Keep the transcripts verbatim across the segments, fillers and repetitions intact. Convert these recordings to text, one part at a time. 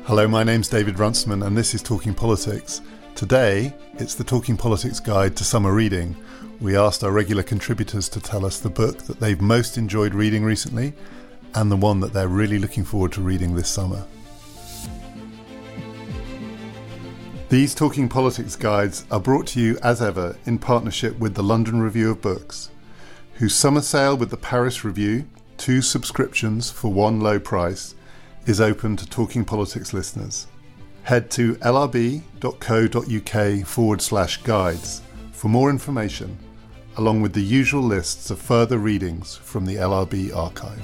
Hello, my name's David Runciman and this is Talking Politics. Today, it's the Talking Politics Guide to Summer Reading. We asked our regular contributors to tell us the book that they've most enjoyed reading recently and the one that they're really looking forward to reading this summer. These Talking Politics Guides are brought to you as ever in partnership with the London Review of Books, whose summer sale with the Paris Review, two subscriptions for one low price, is open to Talking Politics listeners. Head to lrb.co.uk forward slash guides for more information, along with the usual lists of further readings from the L R B archive.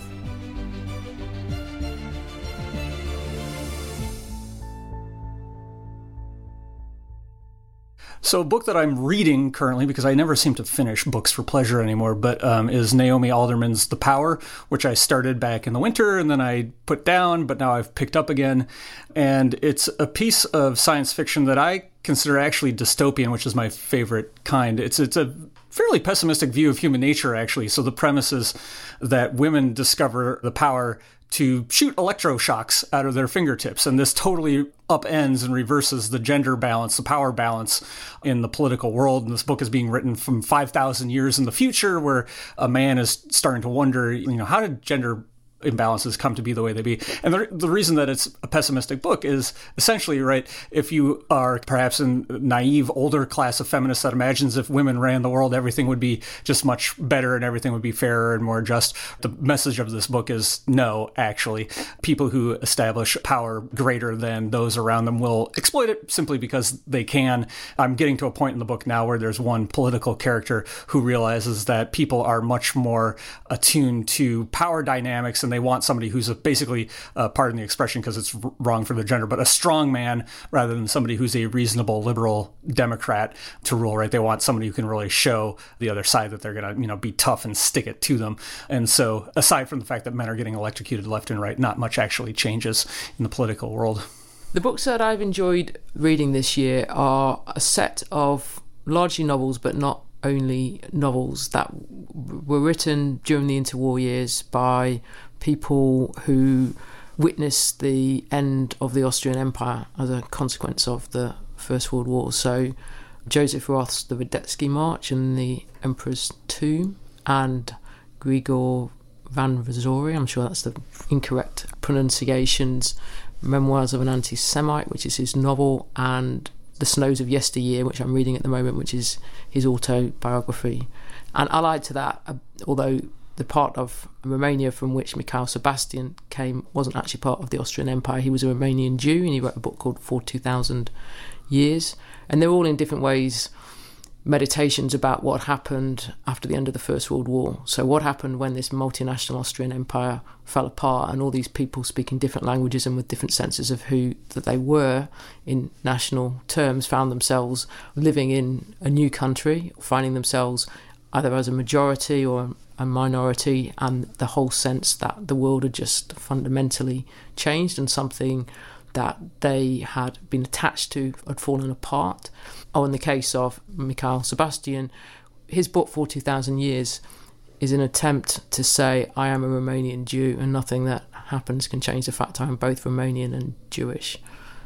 So a book that I'm reading currently, because I never seem to finish books for pleasure anymore, but um, is Naomi Alderman's The Power, which I started back in the winter and then I put down, but now I've picked up again. And it's a piece of science fiction that I consider actually dystopian, which is my favorite kind. It's it's a fairly pessimistic view of human nature, actually. So the premise is that women discover the power to shoot electroshocks out of their fingertips. And this totally upends and reverses the gender balance, the power balance in the political world. And this book is being written from five thousand years in the future, where a man is starting to wonder, you know, how did gender imbalances come to be the way they be? And the, the reason that it's a pessimistic book is essentially, right, if you are perhaps a naive older class of feminists that imagines if women ran the world, everything would be just much better and everything would be fairer and more just. The message of this book is no, actually. People who establish power greater than those around them will exploit it simply because they can. I'm getting to a point in the book now where there's one political character who realizes that people are much more attuned to power dynamics and they want somebody who's a, basically, uh, pardon the expression because it's r- wrong for the gender, but a strong man rather than somebody who's a reasonable liberal Democrat to rule, right? They want somebody who can really show the other side that they're going to, you know, be tough and stick it to them. And so aside from the fact that men are getting electrocuted left and right, not much actually changes in the political world. The books that I've enjoyed reading this year are a set of largely novels, but not only novels, that w- were written during the interwar years by people who witnessed the end of the Austrian Empire as a consequence of the First World War. So Joseph Roth's The Radetzky March and the Emperor's Tomb, and Grigor Van Vazory, I'm sure that's the incorrect pronunciations, Memoirs of an Anti-Semite, which is his novel, and The Snows of Yesteryear, which I'm reading at the moment, which is his autobiography. And allied to that, uh, although the part of Romania from which Mikhail Sebastian came wasn't actually part of the Austrian Empire, he was a Romanian Jew, and he wrote a book called For two thousand Years. And they're all in different ways meditations about what happened after the end of the First World War. So what happened when this multinational Austrian Empire fell apart and all these people speaking different languages and with different senses of who that they were in national terms found themselves living in a new country, finding themselves either as a majority or a minority, and the whole sense that the world had just fundamentally changed and something that they had been attached to had fallen apart. Oh, in the case of Mikhail Sebastian, his book For two thousand Years is an attempt to say, I am a Romanian Jew and nothing that happens can change the fact I am both Romanian and Jewish.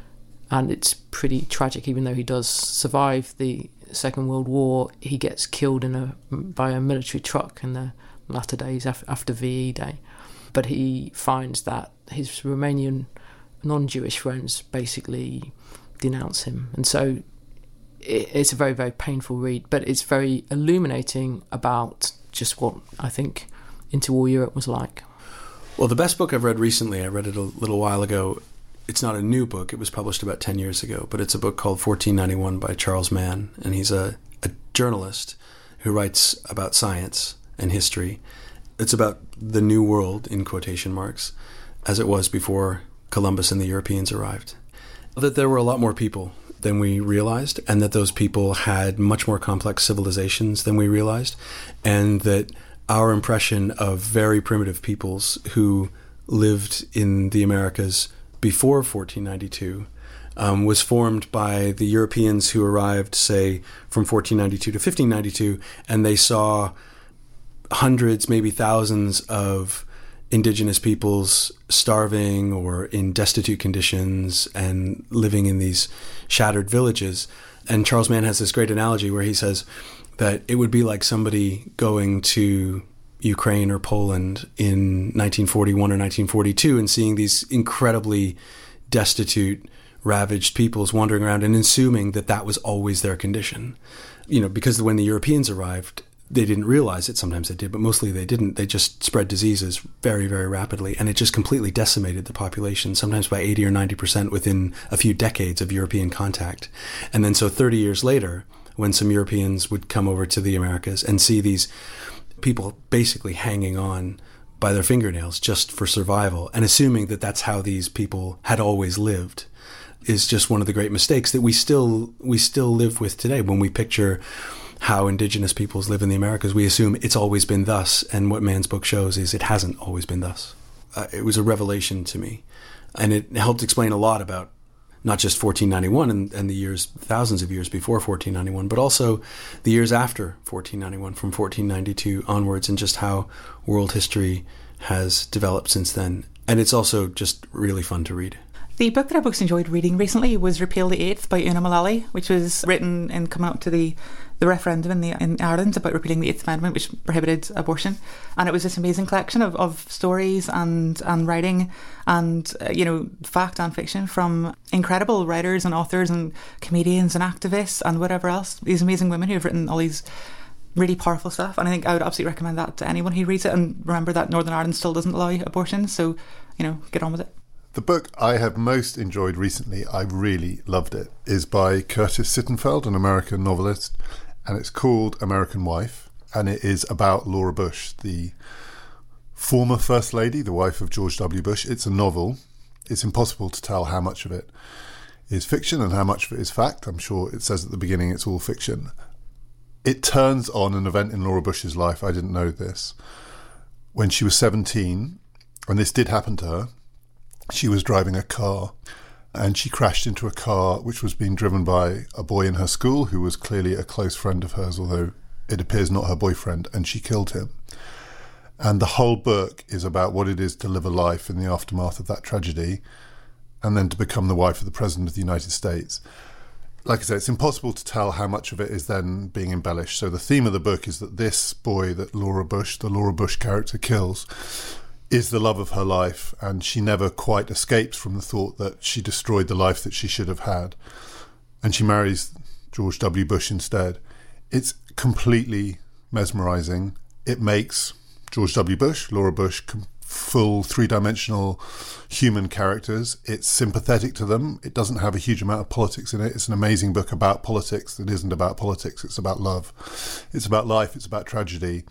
And it's pretty tragic, even though he does survive the Second World War, he gets killed in a by a military truck in the latter days after V E Day. But he finds that his Romanian non-Jewish friends basically denounce him. And so it's a very, very painful read, but it's very illuminating about just what I think interwar Europe was like. Well, the best book I've read recently, I read it a little while ago. It's not a new book. It was published about ten years ago, but it's a book called fourteen ninety-one by Charles Mann, and he's a, a journalist who writes about science and history. It's about the new world, in quotation marks, as it was before Columbus and the Europeans arrived. That there were a lot more people than we realized, and that those people had much more complex civilizations than we realized, and that our impression of very primitive peoples who lived in the Americas before fourteen ninety-two um, was formed by the Europeans who arrived, say, from fourteen ninety-two to fifteen ninety-two, and they saw hundreds, maybe thousands of indigenous peoples starving or in destitute conditions and living in these shattered villages. And Charles Mann has this great analogy where he says that it would be like somebody going to Ukraine or Poland in nineteen forty-one or nineteen forty-two and seeing these incredibly destitute, ravaged peoples wandering around and assuming that that was always their condition. You know, because when the Europeans arrived, they didn't realize it. Sometimes they did, but mostly they didn't. They just spread diseases very, very rapidly, and it just completely decimated the population, sometimes by eighty or ninety percent within a few decades of European contact. And then so thirty years later, when some Europeans would come over to the Americas and see these people basically hanging on by their fingernails just for survival and assuming that that's how these people had always lived, is just one of the great mistakes that we still we still live with today. When we picture how indigenous peoples live in the Americas, we assume it's always been thus, and what Mann's book shows is it hasn't always been thus. Uh, it was a revelation to me, and it helped explain a lot about not just fourteen ninety-one and, and the years, thousands of years before fourteen ninety-one, but also the years after fourteen ninety-one, from fourteen ninety-two onwards, and just how world history has developed since then. And it's also just really fun to read. The book that I most enjoyed reading recently was Repeal the Eighth by Una Mullally, which was written in coming up to the, the referendum in, the, in Ireland about repealing the Eighth Amendment, which prohibited abortion. And it was this amazing collection of, of stories and, and writing and, uh, you know, fact and fiction from incredible writers and authors and comedians and activists and whatever else. These amazing women who have written all these really powerful stuff. And I think I would absolutely recommend that to anyone who reads it. And remember that Northern Ireland still doesn't allow abortion. So, you know, get on with it. The book I have most enjoyed recently, I really loved it, is by Curtis Sittenfeld, an American novelist, and it's called American Wife, and it is about Laura Bush, the former First Lady, the wife of George W. Bush. It's a novel. It's impossible to tell how much of it is fiction and how much of it is fact. I'm sure it says at the beginning it's all fiction. It turns on an event in Laura Bush's life, I didn't know this, when she was seventeen, and this did happen to her. She was driving a car and she crashed into a car which was being driven by a boy in her school who was clearly a close friend of hers, although it appears not her boyfriend, and she killed him. And the whole book is about what it is to live a life in the aftermath of that tragedy and then to become the wife of the President of the United States. Like I said, it's impossible to tell how much of it is then being embellished. So the theme of the book is that this boy that Laura Bush, the Laura Bush character, kills is the love of her life, and she never quite escapes from the thought that she destroyed the life that she should have had. And she marries George W. Bush instead. It's completely mesmerising. It makes George W. Bush, Laura Bush, full three-dimensional human characters. It's sympathetic to them. It doesn't have a huge amount of politics in it. It's an amazing book about politics that isn't about politics. It's about love. It's about life. It's about tragedy.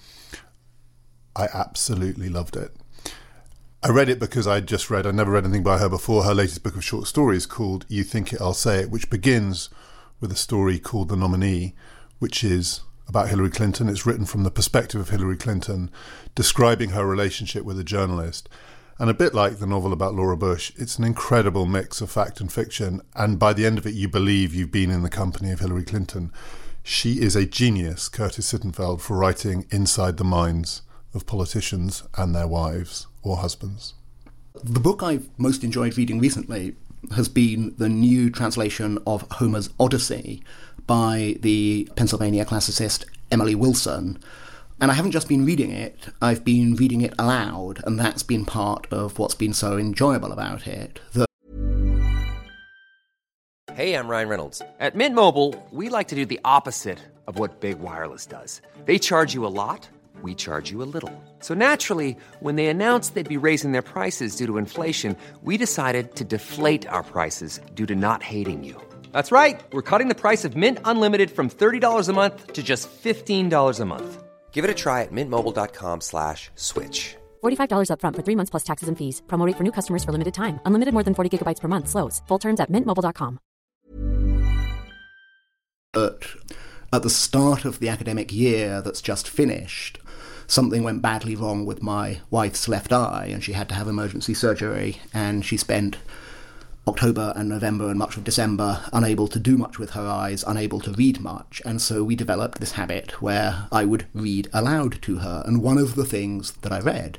I absolutely loved it. I read it because I'd just read, I never read anything by her before, her latest book of short stories called You Think It, I'll Say It, which begins with a story called The Nominee, which is about Hillary Clinton. It's written from the perspective of Hillary Clinton, describing her relationship with a journalist. And a bit like the novel about Laura Bush, it's an incredible mix of fact and fiction, and by the end of it you believe you've been in the company of Hillary Clinton. She is a genius, Curtis Sittenfeld, for writing inside the minds of politicians and their wives or husbands. The book I've most enjoyed reading recently has been the new translation of Homer's Odyssey by the Pennsylvania classicist Emily Wilson. And I haven't just been reading it, I've been reading it aloud, and that's been part of what's been so enjoyable about it. The Hey, I'm Ryan Reynolds. At Mint Mobile, we like to do the opposite of what Big Wireless does. They charge you a lot. We charge you a little. So naturally, when they announced they'd be raising their prices due to inflation, we decided to deflate our prices due to not hating you. That's right. We're cutting the price of Mint Unlimited from thirty dollars a month to just fifteen dollars a month. Give it a try at mintmobile.com slash switch. forty-five dollars up front for three months plus taxes and fees. Promo rate for new customers for limited time. Unlimited more than forty gigabytes per month. Slows full terms at mint mobile dot com. But at the start of the academic year that's just finished, something went badly wrong with my wife's left eye, and she had to have emergency surgery, and she spent October and November and much of December unable to do much with her eyes, unable to read much, and so we developed this habit where I would read aloud to her, and one of the things that I read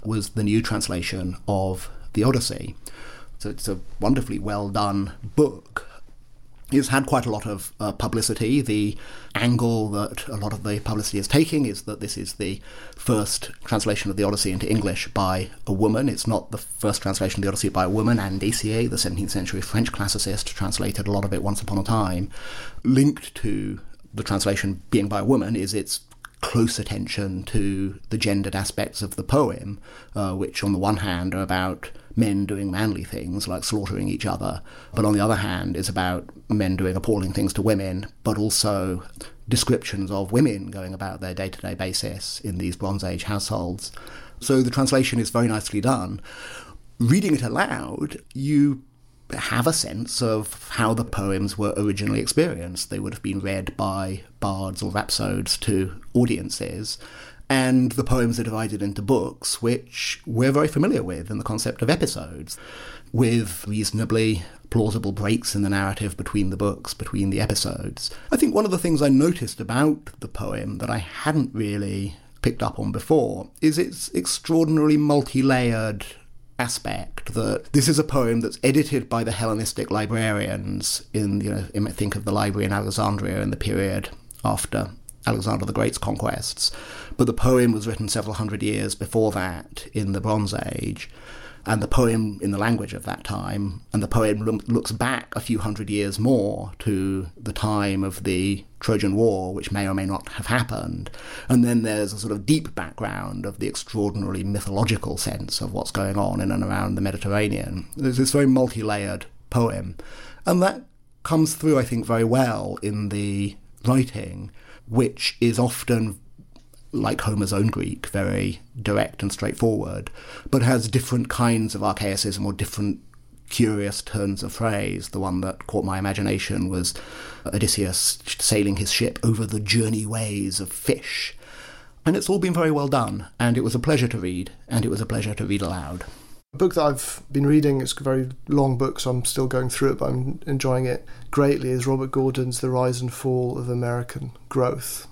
was the new translation of the Odyssey. So it's a wonderfully well done book. It's had quite a lot of uh, publicity. The angle that a lot of the publicity is taking is that this is the first translation of the Odyssey into English by a woman. It's not the first translation of the Odyssey by a woman. Anne Dacier, the seventeenth century French classicist, translated a lot of it once upon a time. Linked to the translation being by a woman is its close attention to the gendered aspects of the poem, uh, which on the one hand are about men doing manly things like slaughtering each other, but on the other hand is about men doing appalling things to women, but also descriptions of women going about their day-to-day basis in these Bronze Age households. So the translation is very nicely done. Reading it aloud, you have a sense of how the poems were originally experienced. They would have been read by bards or rhapsodes to audiences, and the poems are divided into books, which we're very familiar with in the concept of episodes, with reasonably plausible breaks in the narrative between the books, between the episodes. I think one of the things I noticed about the poem that I hadn't really picked up on before is its extraordinarily multi-layered aspect, that this is a poem that's edited by the Hellenistic librarians in, you know, in, think of the library in Alexandria in the period after Alexander the Great's conquests. But the poem was written several hundred years before that in the Bronze Age, and the poem in the language of that time, and the poem lo- looks back a few hundred years more to the time of the Trojan War, which may or may not have happened. And then there's a sort of deep background of the extraordinarily mythological sense of what's going on in and around the Mediterranean. There's this very multi-layered poem, and that comes through, I think, very well in the writing, which is often, like Homer's own Greek, very direct and straightforward, but has different kinds of archaicism or different curious turns of phrase. The one that caught my imagination was Odysseus sailing his ship over the journey ways of fish. And it's all been very well done, and it was a pleasure to read, and it was a pleasure to read aloud. A book that I've been reading, it's a very long book, so I'm still going through it, but I'm enjoying it greatly, is Robert Gordon's The Rise and Fall of American Growth.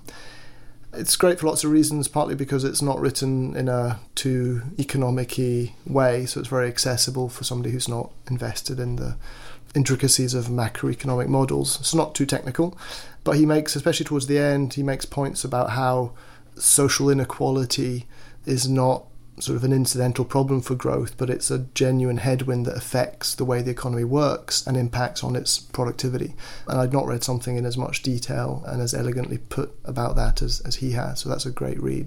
It's great for lots of reasons, partly because it's not written in a too economic-y way, so it's very accessible for somebody who's not invested in the intricacies of macroeconomic models. It's not too technical, but he makes, especially towards the end, he makes points about how social inequality is not sort of an incidental problem for growth, but it's a genuine headwind that affects the way the economy works and impacts on its productivity. And I'd not read something in as much detail and as elegantly put about that as, as he has, so that's a great read.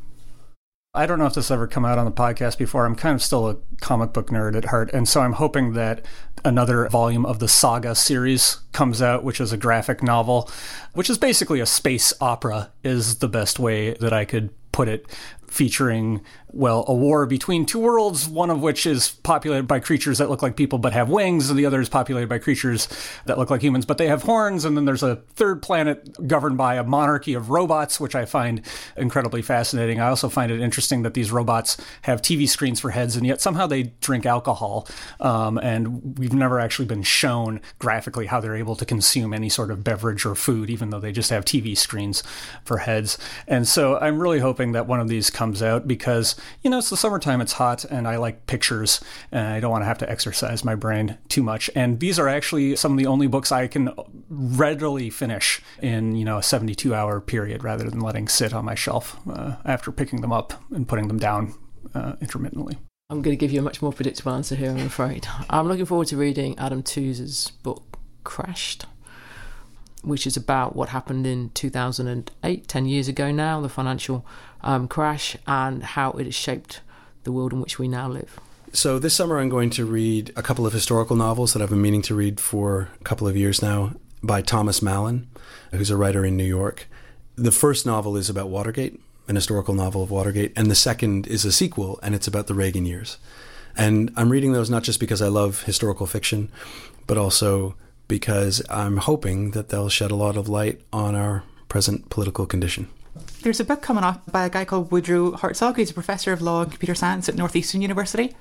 I don't know if this has ever come out on the podcast before. I'm kind of still a comic book nerd at heart, and so I'm hoping that another volume of the Saga series comes out, which is a graphic novel, which is basically a space opera, is the best way that I could put it, featuring, well, a war between two worlds, one of which is populated by creatures that look like people but have wings, and the other is populated by creatures that look like humans but they have horns, and then there's a third planet governed by a monarchy of robots, which I find incredibly fascinating. I also find it interesting that these robots have T V screens for heads, and yet somehow they drink alcohol, um, and we've never actually been shown graphically how they're able to consume any sort of beverage or food, even though they just have T V screens for heads. And so I'm really hoping that one of these comes out, because, you know, it's the summertime, it's hot, and I like pictures, and I don't want to have to exercise my brain too much. And these are actually some of the only books I can readily finish in, you know, a seventy-two hour period, rather than letting sit on my shelf uh, after picking them up and putting them down uh, intermittently. I'm going to give you a much more predictable answer here, I'm afraid. I'm looking forward to reading Adam Tooze's book, Crashed, which is about what happened in two thousand eight, ten years ago now, the financial um, crash, and how it has shaped the world in which we now live. So this summer I'm going to read a couple of historical novels that I've been meaning to read for a couple of years now by Thomas Mallon, who's a writer in New York. The first novel is about Watergate, an historical novel of Watergate, and the second is a sequel, and it's about the Reagan years. And I'm reading those not just because I love historical fiction, but also because I'm hoping that they'll shed a lot of light on our present political condition. There's a book coming up by a guy called Woodrow Hartzog, who's a professor of law and computer science at Northeastern University.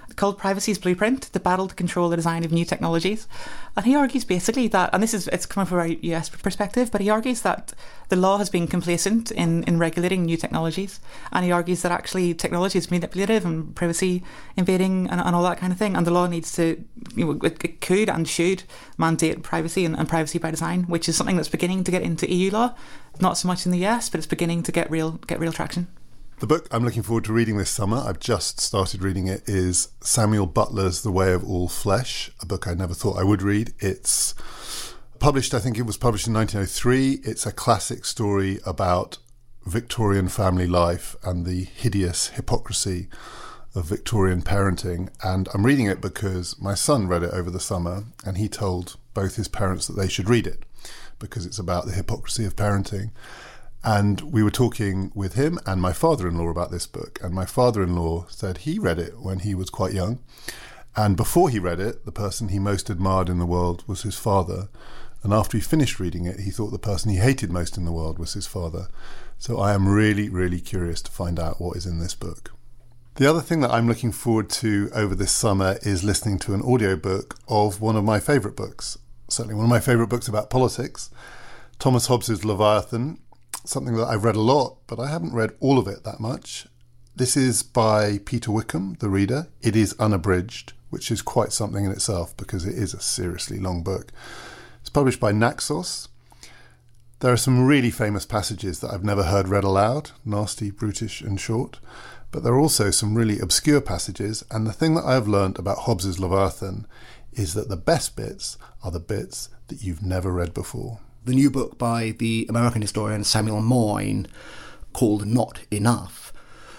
called Privacy's Blueprint, The Battle to Control the Design of New Technologies. And he argues basically that, and this is, it's coming from a U S perspective, but he argues that the law has been complacent in, in regulating new technologies. And he argues that actually technology is manipulative and privacy invading and, and all that kind of thing. And the law needs to, you know, it, it could and should mandate privacy and, and privacy by design, which is something that's beginning to get into E U law. Not so much in the U S, but it's beginning to get real get real traction. The book I'm looking forward to reading this summer, I've just started reading it, is Samuel Butler's The Way of All Flesh, a book I never thought I would read. It's published, I think it was published in nineteen oh three. It's a classic story about Victorian family life and the hideous hypocrisy of Victorian parenting. And I'm reading it because my son read it over the summer and he told both his parents that they should read it because it's about the hypocrisy of parenting. And we were talking with him and my father-in-law about this book. And my father-in-law said he read it when he was quite young. And before he read it, the person he most admired in the world was his father. And after he finished reading it, he thought the person he hated most in the world was his father. So I am really, really curious to find out what is in this book. The other thing that I'm looking forward to over this summer is listening to an audiobook of one of my favourite books. Certainly one of my favourite books about politics, Thomas Hobbes's Leviathan. Something that I've read a lot, but I haven't read all of it that much. This is by Peter Wickham, the reader. It is unabridged, which is quite something in itself because it is a seriously long book. It's published by Naxos. There are some really famous passages that I've never heard read aloud, nasty, brutish and short, but there are also some really obscure passages, and the thing that I have learned about Hobbes's Leviathan is that the best bits are the bits that you've never read before. The new book by the American historian Samuel Moyn called Not Enough.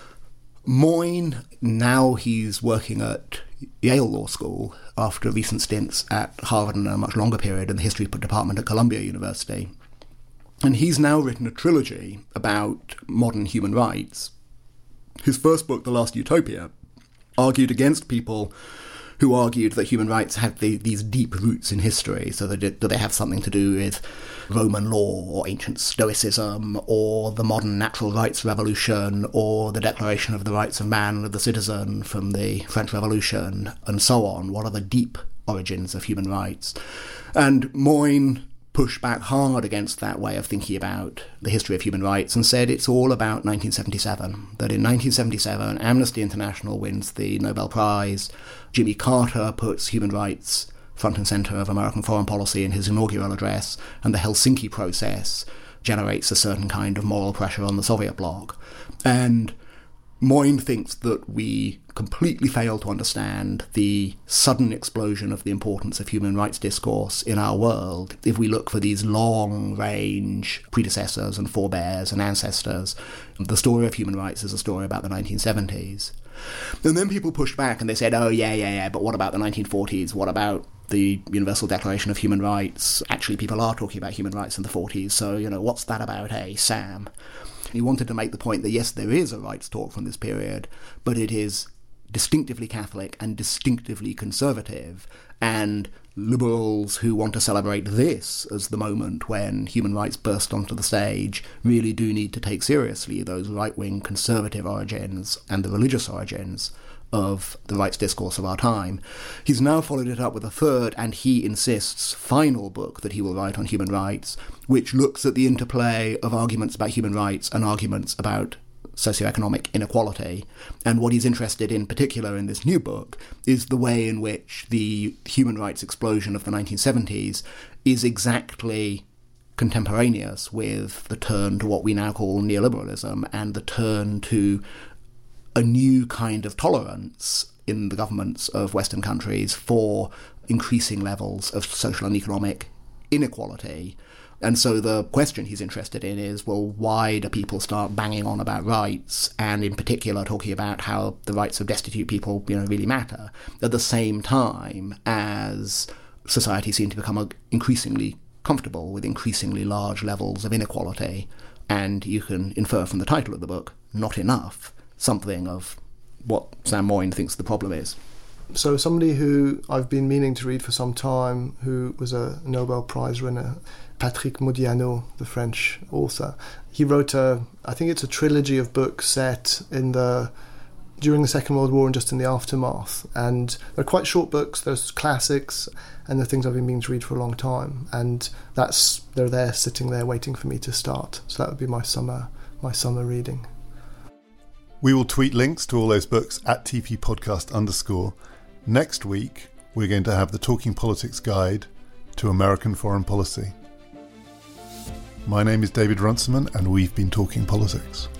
Moyn, now he's working at Yale Law School after recent stints at Harvard and a much longer period in the history department at Columbia University. And he's now written a trilogy about modern human rights. His first book, The Last Utopia, argued against people who argued that human rights had the, these deep roots in history, so that, it, that they have something to do with Roman law or ancient Stoicism or the modern natural rights revolution or the Declaration of the Rights of Man and of the Citizen from the French Revolution and so on. What are the deep origins of human rights? And Moyn pushed back hard against that way of thinking about the history of human rights and said it's all about nineteen seventy-seven, that in nineteen seventy-seven Amnesty International wins the Nobel Prize, Jimmy Carter puts human rights front and centre of American foreign policy in his inaugural address, and the Helsinki process generates a certain kind of moral pressure on the Soviet bloc. And Moyn thinks that we completely fail to understand the sudden explosion of the importance of human rights discourse in our world if we look for these long-range predecessors and forebears and ancestors. The story of human rights is a story about the nineteen seventies. And then people pushed back and they said, oh, yeah, yeah, yeah, but what about the nineteen forties? What about the Universal Declaration of Human Rights? Actually, people are talking about human rights in the forties, so, you know, what's that about, eh, Sam? He wanted to make the point that, yes, there is a rights talk from this period, but it is distinctively Catholic and distinctively conservative, and liberals who want to celebrate this as the moment when human rights burst onto the stage really do need to take seriously those right-wing conservative origins and the religious origins of the rights discourse of our time. He's now followed it up with a third, and he insists, final book that he will write on human rights, which looks at the interplay of arguments about human rights and arguments about socioeconomic inequality. And what he's interested in particular in this new book is the way in which the human rights explosion of the nineteen seventies is exactly contemporaneous with the turn to what we now call neoliberalism and the turn to a new kind of tolerance in the governments of Western countries for increasing levels of social and economic inequality. And so the question he's interested in is, well, why do people start banging on about rights, and in particular talking about how the rights of destitute people, you know, really matter, at the same time as society seems to become increasingly comfortable with increasingly large levels of inequality. And you can infer from the title of the book, Not Enough, something of what Sam Moyn thinks the problem is. So somebody who I've been meaning to read for some time, who was a Nobel Prize winner, Patrick Modiano, the French author. He wrote a, I think it's a trilogy of books set in the during the Second World War and just in the aftermath. And they're quite short books, there's classics, and they're things I've been meaning to read for a long time. And that's they're there, sitting there, waiting for me to start. So that would be my summer, my summer reading. We will tweet links to all those books at T P podcast underscore. Next week, we're going to have the Talking Politics Guide to American Foreign Policy. My name is David Runciman, and we've been talking politics.